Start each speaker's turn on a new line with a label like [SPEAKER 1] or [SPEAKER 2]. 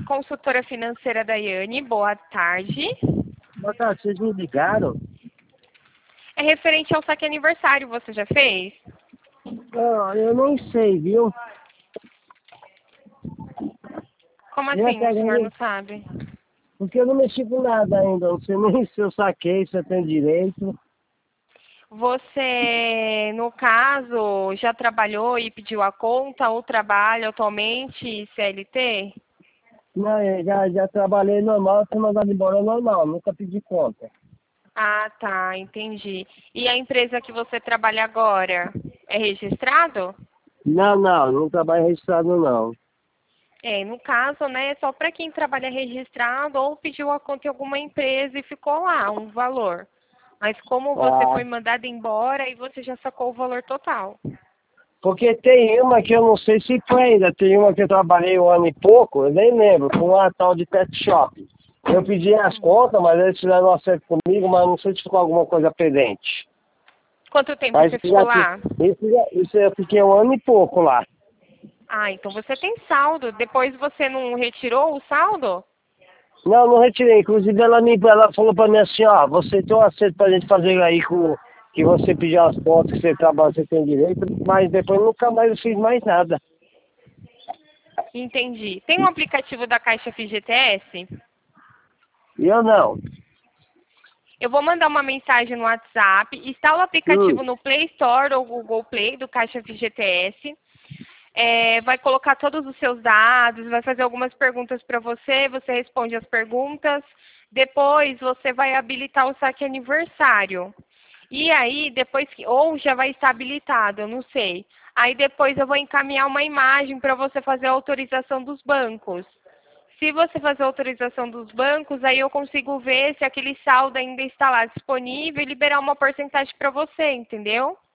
[SPEAKER 1] consultora financeira Daiane. Boa tarde.
[SPEAKER 2] Boa tarde, vocês me ligaram?
[SPEAKER 1] É referente ao saque aniversário, você já fez?
[SPEAKER 2] Não, eu nem sei, viu?
[SPEAKER 1] Como
[SPEAKER 2] Eu
[SPEAKER 1] assim,
[SPEAKER 2] até
[SPEAKER 1] o senhor
[SPEAKER 2] ganhei,
[SPEAKER 1] não sabe?
[SPEAKER 2] porque eu não mexi com nada ainda, não sei nem se eu saquei, se eu tenho direito.
[SPEAKER 1] Você, no caso, já trabalhou e pediu a conta ou trabalha atualmente CLT?
[SPEAKER 2] Não, eu já trabalhei normal, fui mandado embora normal, nunca pedi conta.
[SPEAKER 1] Ah, tá, entendi. E a empresa que você trabalha agora é registrado?
[SPEAKER 2] Não trabalho registrado não.
[SPEAKER 1] É, no caso, né, é só para quem trabalha registrado ou pediu a conta em alguma empresa e ficou lá um valor. Mas como você
[SPEAKER 2] Ah,
[SPEAKER 1] foi mandado embora e você já sacou o valor total.
[SPEAKER 2] porque tem uma que eu não sei se foi ainda, tem uma que eu trabalhei 1 ano e pouco, eu nem lembro, com uma tal de pet shop. Eu pedi as contas, mas eles fizeram um acerto comigo, mas não sei se ficou alguma coisa pendente.
[SPEAKER 1] Quanto tempo
[SPEAKER 2] Mas
[SPEAKER 1] você ficou lá?
[SPEAKER 2] isso eu fiquei 1 ano e pouco lá.
[SPEAKER 1] Ah, então você tem saldo. Depois você não retirou o saldo?
[SPEAKER 2] Não retirei. Inclusive ela falou pra mim assim, ó, você tem um acerto pra gente fazer aí com que você pediu as fotos que você trabalha, você tem direito, mas depois nunca mais eu fiz mais nada.
[SPEAKER 1] Entendi. Tem um aplicativo da Caixa FGTS?
[SPEAKER 2] E eu não.
[SPEAKER 1] Eu vou mandar uma mensagem no WhatsApp. Instala o
[SPEAKER 2] Hum.
[SPEAKER 1] aplicativo no Play Store ou Google Play do Caixa FGTS. Vai colocar todos os seus dados, vai fazer algumas perguntas para você, você responde as perguntas. Depois você vai habilitar o saque aniversário. E aí, depois que, ou já vai estar habilitado, eu não sei. Aí depois eu vou encaminhar uma imagem para você fazer a autorização dos bancos. Se você fazer a autorização dos bancos, aí eu consigo ver se aquele saldo ainda está lá disponível e liberar uma porcentagem para você, entendeu?